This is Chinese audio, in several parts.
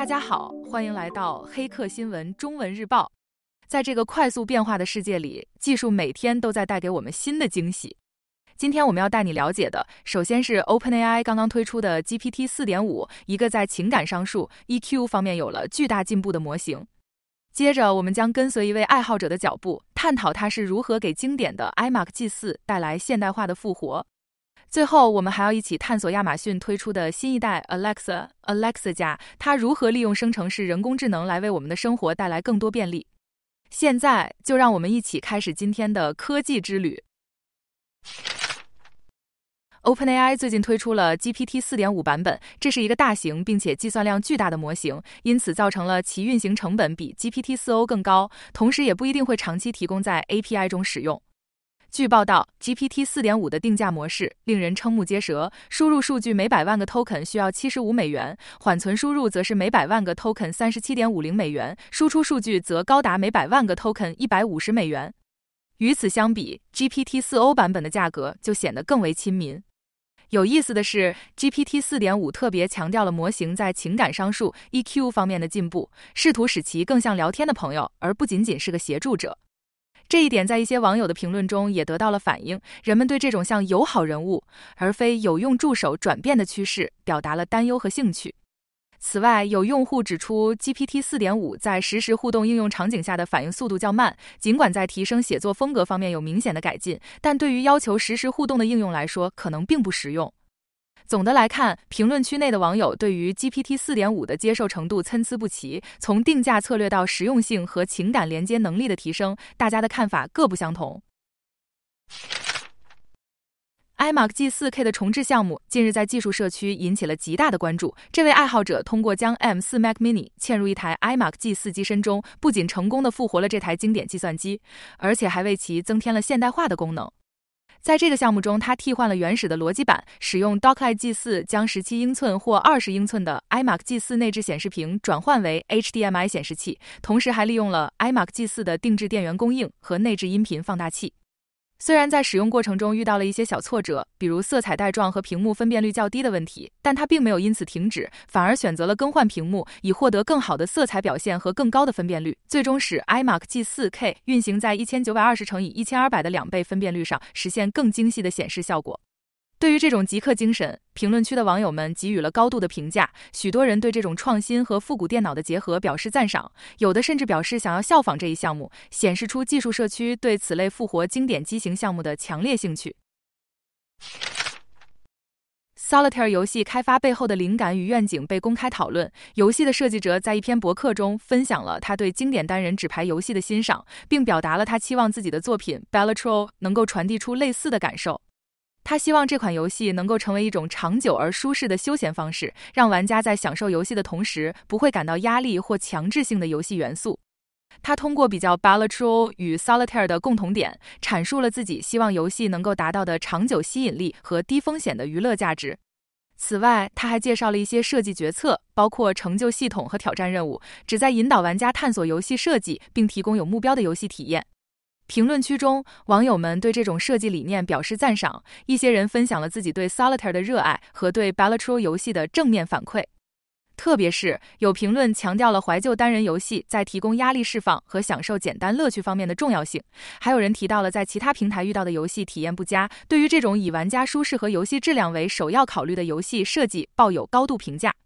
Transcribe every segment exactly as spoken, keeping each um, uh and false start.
大家好，欢迎来到黑客新闻中文日报。在这个快速变化的世界里，技术每天都在带给我们新的惊喜。今天我们要带你了解的，首先是 OpenAI 刚刚推出的 G P T 四点五， 一个在情感上述 E Q 方面有了巨大进步的模型。接着我们将跟随一位爱好者的脚步，探讨他是如何给经典的 iMac G 四 带来现代化的复活。最后我们还要一起探索亚马逊推出的新一代 Alexa Alexa 加，它如何利用生成式人工智能来为我们的生活带来更多便利。现在就让我们一起开始今天的科技之旅。OpenAI 最近推出了 G P T 四点五 版本，这是一个大型并且计算量巨大的模型，因此造成了其运行成本比 G P T 四 O 更高，同时也不一定会长期提供在 A P I 中使用。据报道 ，G P T 四点五 的定价模式令人瞠目结舌，输入数据每百万个 token 需要七十五美元，缓存输入则是每百万个 token 三十七点五零美元，输出数据则高达每百万个 token 一百五十美元。与此相比 ，G P T 四 O 版本的价格就显得更为亲民。有意思的是 ，G P T 四点五 特别强调了模型在情感商数 E Q 方面的进步，试图使其更像聊天的朋友，而不仅仅是个协助者。这一点在一些网友的评论中也得到了反映，人们对这种向友好人物而非有用助手转变的趋势表达了担忧和兴趣。此外，有用户指出 G P T 四点五 在实时互动应用场景下的反应速度较慢，尽管在提升写作风格方面有明显的改进，但对于要求实时互动的应用来说可能并不实用。总的来看，评论区内的网友对于 G P T 四点五 的接受程度参差不齐，从定价策略到实用性和情感连接能力的提升，大家的看法各不相同。iMac G 四 K 的重置项目近日在技术社区引起了极大的关注。这位爱好者通过将 M 四 Mac Mini 嵌入一台 iMac G 四 机身中，不仅成功地复活了这台经典计算机，而且还为其增添了现代化的功能。在这个项目中，他替换了原始的逻辑板，使用 Docklight G 四 将十七英寸或二十英寸的 iMac G 四 内置显示屏转换为 H D M I 显示器，同时还利用了 iMac G 四 的定制电源供应和内置音频放大器。虽然在使用过程中遇到了一些小挫折，比如色彩带状和屏幕分辨率较低的问题，但他并没有因此停止，反而选择了更换屏幕，以获得更好的色彩表现和更高的分辨率，最终使 iMac G 四 K 运行在一千九百二十乘以一千二百的两倍分辨率上，实现更精细的显示效果。对于这种极客精神，评论区的网友们给予了高度的评价，许多人对这种创新和复古电脑的结合表示赞赏，有的甚至表示想要效仿这一项目，显示出技术社区对此类复活经典机型项目的强烈兴趣。Solitaire 游戏开发背后的灵感与愿景被公开讨论，游戏的设计者在一篇博客中分享了他对经典单人纸牌游戏的欣赏，并表达了他期望自己的作品 Balatro 能够传递出类似的感受。他希望这款游戏能够成为一种长久而舒适的休闲方式，让玩家在享受游戏的同时不会感到压力或强制性的游戏元素。他通过比较 Balatro 与 Solitaire 的共同点，阐述了自己希望游戏能够达到的长久吸引力和低风险的娱乐价值。此外，他还介绍了一些设计决策，包括成就系统和挑战任务，旨在引导玩家探索游戏设计，并提供有目标的游戏体验。评论区中，网友们对这种设计理念表示赞赏，一些人分享了自己对 Solitaire 的热爱和对 Balatro 游戏的正面反馈。特别是有评论强调了怀旧单人游戏在提供压力释放和享受简单乐趣方面的重要性，还有人提到了在其他平台遇到的游戏体验不佳，对于这种以玩家舒适和游戏质量为首要考虑的游戏设计抱有高度评价。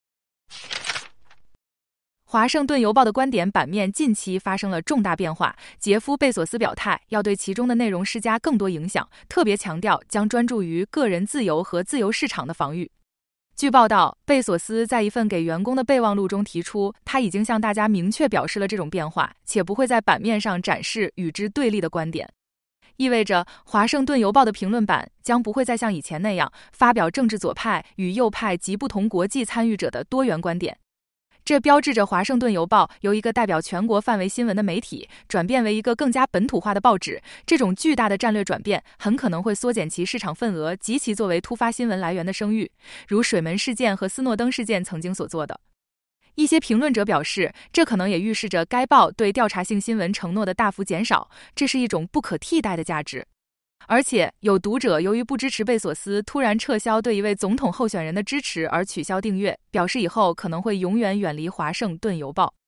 华盛顿邮报的观点版面近期发生了重大变化，杰夫·贝索斯表态要对其中的内容施加更多影响，特别强调将专注于个人自由和自由市场的防御。据报道，贝索斯在一份给员工的备忘录中提出，他已经向大家明确表示了这种变化，且不会在版面上展示与之对立的观点。意味着华盛顿邮报的评论版将不会再像以前那样发表政治左派与右派及不同国际参与者的多元观点。这标志着华盛顿邮报由一个代表全国范围新闻的媒体转变为一个更加本土化的报纸，这种巨大的战略转变很可能会缩减其市场份额及其作为突发新闻来源的声誉，如水门事件和斯诺登事件曾经所做的。一些评论者表示，这可能也预示着该报对调查性新闻承诺的大幅减少，这是一种不可替代的价值。 而且有读者由于不支持贝索斯突然撤销对一位总统候选人的支持而取消订阅，表示以后可能会永远远离华盛顿邮报。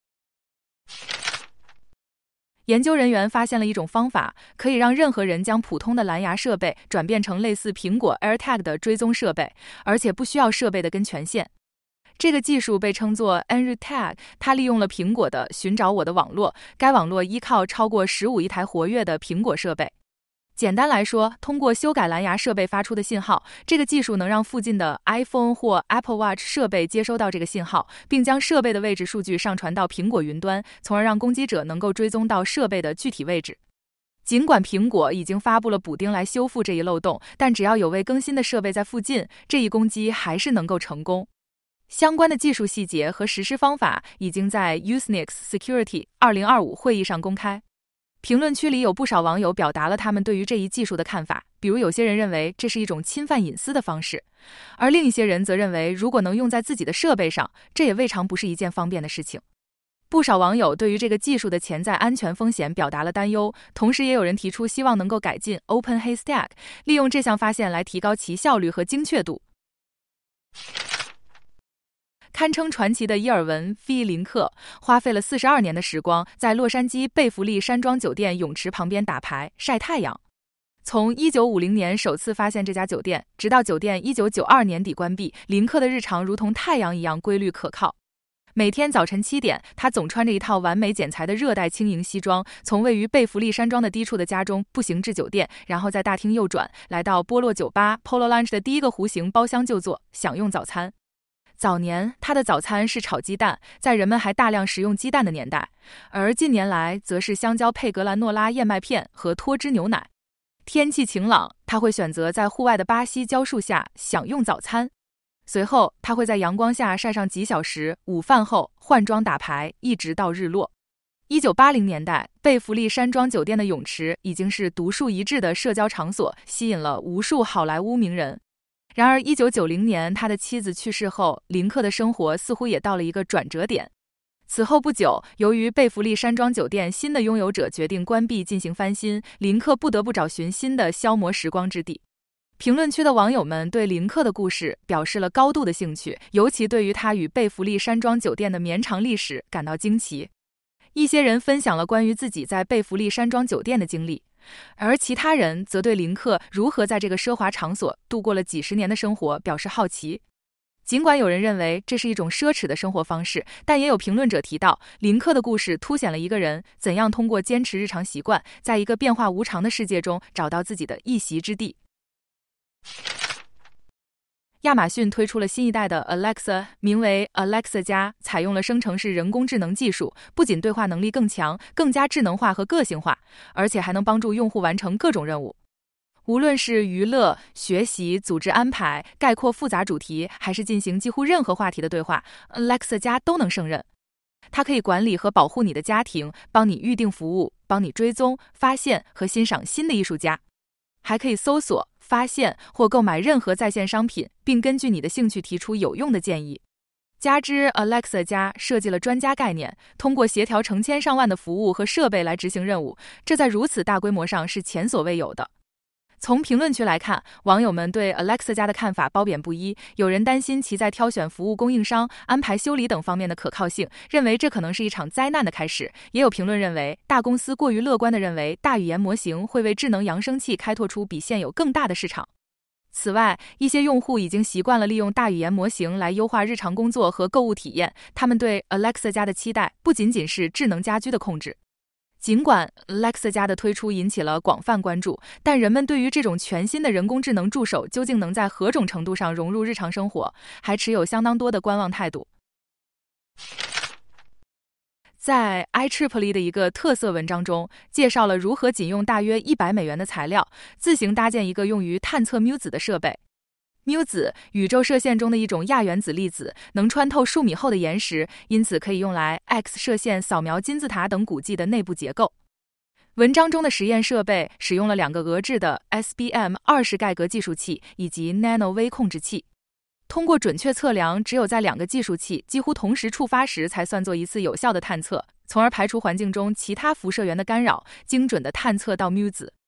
研究人员发现了一种方法，可以让任何人将普通的蓝牙设备转变成类似苹果 AirTag 的追踪设备，而且不需要设备的跟权限。这个技术被称作 EnroutTag， 它利用了苹果的寻找我的网络，该网络依靠超过十五亿台活跃的苹果设备。简单来说，通过修改蓝牙设备发出的信号，这个技术能让附近的 iPhone 或 Apple Watch 设备接收到这个信号，并将设备的位置数据上传到苹果云端，从而让攻击者能够追踪到设备的具体位置。尽管苹果已经发布了补丁来修复这一漏洞，但只要有未更新的设备在附近，这一攻击还是能够成功。相关的技术细节和实施方法已经在 Usenix Security 二零二五会议上公开。评论区里有不少网友表达了他们对于这一技术的看法，比如有些人认为这是一种侵犯隐私的方式，而另一些人则认为如果能用在自己的设备上，这也未尝不是一件方便的事情。不少网友对于这个技术的潜在安全风险表达了担忧，同时也有人提出希望能够改进 OpenHaystack， 利用这项发现来提高其效率和精确度。堪称传奇的伊尔文·菲林克花费了四十二年的时光，在洛杉矶贝弗利山庄酒店泳池旁边打牌晒太阳。从一九五零年首次发现这家酒店，直到酒店一九九二年底关闭，林克的日常如同太阳一样规律可靠。每天早晨七点，他总穿着一套完美剪裁的热带轻盈西装，从位于贝弗利山庄的低处的家中步行至酒店，然后在大厅右转，来到波洛酒吧 Polo Lounge 的第一个弧形包厢就坐，享用早餐。早年他的早餐是炒鸡蛋，在人们还大量食用鸡蛋的年代，而近年来则是香蕉配格兰诺拉燕麦片和脱脂牛奶。天气晴朗，他会选择在户外的巴西蕉树下享用早餐，随后他会在阳光下晒上几小时，午饭后换装打牌，一直到日落。一九八零年代，贝弗利山庄酒店的泳池已经是独树一帜的社交场所，吸引了无数好莱坞名人。然而一九九零年他的妻子去世后，林克的生活似乎也到了一个转折点。此后不久，由于贝弗利山庄酒店新的拥有者决定关闭进行翻新，林克不得不找寻新的消磨时光之地。评论区的网友们对林克的故事表示了高度的兴趣，尤其对于他与贝弗利山庄酒店的绵长历史感到惊奇。一些人分享了关于自己在贝弗利山庄酒店的经历，而其他人则对林克如何在这个奢华场所度过了几十年的生活表示好奇。尽管有人认为这是一种奢侈的生活方式，但也有评论者提到，林克的故事凸显了一个人怎样通过坚持日常习惯，在一个变化无常的世界中找到自己的一席之地。亚马逊推出了新一代的 Alexa， 名为 Alexa 加，采用了生成式人工智能技术，不仅对话能力更强，更加智能化和个性化，而且还能帮助用户完成各种任务。无论是娱乐、学习、组织安排、概括复杂主题，还是进行几乎任何话题的对话， Alexa 加都能胜任。它可以管理和保护你的家庭，帮你预定服务，帮你追踪、发现和欣赏新的艺术家，还可以搜索、发现或购买任何在线商品，并根据你的兴趣提出有用的建议。加之 Alexa 加设计了专家概念，通过协调成千上万的服务和设备来执行任务，这在如此大规模上是前所未有的。从评论区来看，网友们对 Alexa 加的看法褒贬不一，有人担心其在挑选服务供应商、安排修理等方面的可靠性，认为这可能是一场灾难的开始。也有评论认为，大公司过于乐观地认为大语言模型会为智能扬声器开拓出比现有更大的市场。此外，一些用户已经习惯了利用大语言模型来优化日常工作和购物体验，他们对 Alexa 加的期待不仅仅是智能家居的控制。尽管 Alexa 加的推出引起了广泛关注，但人们对于这种全新的人工智能助手究竟能在何种程度上融入日常生活，还持有相当多的观望态度。在 I E E E 的一个特色文章中，介绍了如何仅用大约一百美元的材料，自行搭建一个用于探测缪子的设备。缪子，宇宙射线中的一种亚原子粒子，能穿透数米厚的岩石，因此可以用来 X 射线扫描金字塔等古迹的内部结构。文章中的实验设备使用了两个俄制的 S B M 二十 盖格计数器以及 Nano 微控制器。通过准确测量，只有在两个计数器几乎同时触发时才算作一次有效的探测，从而排除环境中其他辐射源的干扰，精准地探测到缪子。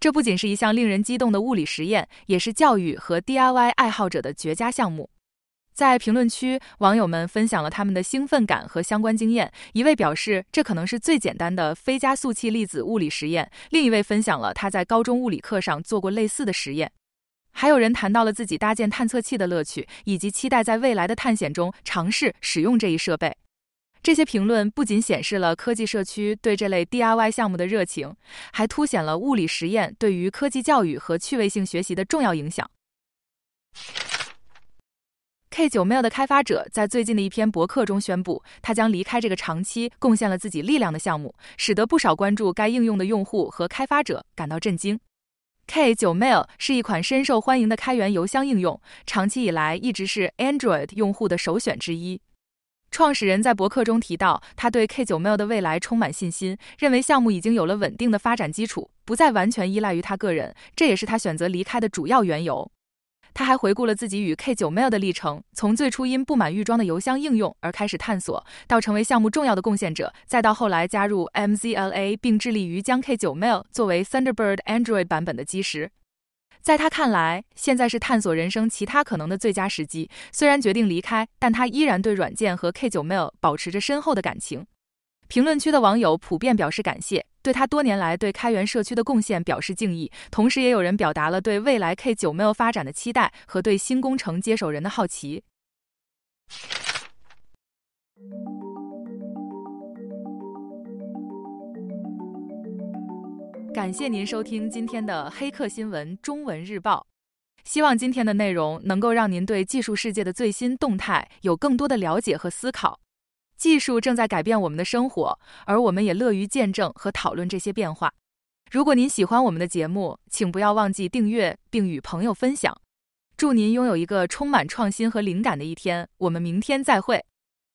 这不仅是一项令人激动的物理实验，也是教育和 D I Y 爱好者的绝佳项目。在评论区，网友们分享了他们的兴奋感和相关经验。一位表示，这可能是最简单的非加速器粒子物理实验；另一位分享了他在高中物理课上做过类似的实验。还有人谈到了自己搭建探测器的乐趣，以及期待在未来的探险中尝试使用这一设备。这些评论不仅显示了科技社区对这类 D I Y 项目的热情，还凸显了物理实验对于科技教育和趣味性学习的重要影响。K 九 Mail 的开发者在最近的一篇博客中宣布，他将离开这个长期贡献了自己力量的项目，使得不少关注该应用的用户和开发者感到震惊。K 九 Mail 是一款深受欢迎的开源邮箱应用，长期以来一直是 Android 用户的首选之一。创始人在博客中提到，他对 K 九 Mail 的未来充满信心，认为项目已经有了稳定的发展基础，不再完全依赖于他个人，这也是他选择离开的主要缘由。他还回顾了自己与 K 九 Mail 的历程，从最初因不满预装的邮箱应用而开始探索，到成为项目重要的贡献者，再到后来加入 M Z L A 并致力于将 K 九 Mail 作为 Thunderbird Android 版本的基石。在他看来，现在是探索人生其他可能的最佳时机。虽然决定离开，但他依然对软件和 K 九 Mail 保持着深厚的感情。评论区的网友普遍表示感谢，对他多年来对开源社区的贡献表示敬意，同时也有人表达了对未来 K 九 Mail 发展的期待和对新工程接手人的好奇。感谢您收听今天的黑客新闻中文日报，希望今天的内容能够让您对技术世界的最新动态有更多的了解和思考。技术正在改变我们的生活，而我们也乐于见证和讨论这些变化。如果您喜欢我们的节目，请不要忘记订阅并与朋友分享。祝您拥有一个充满创新和灵感的一天，我们明天再会。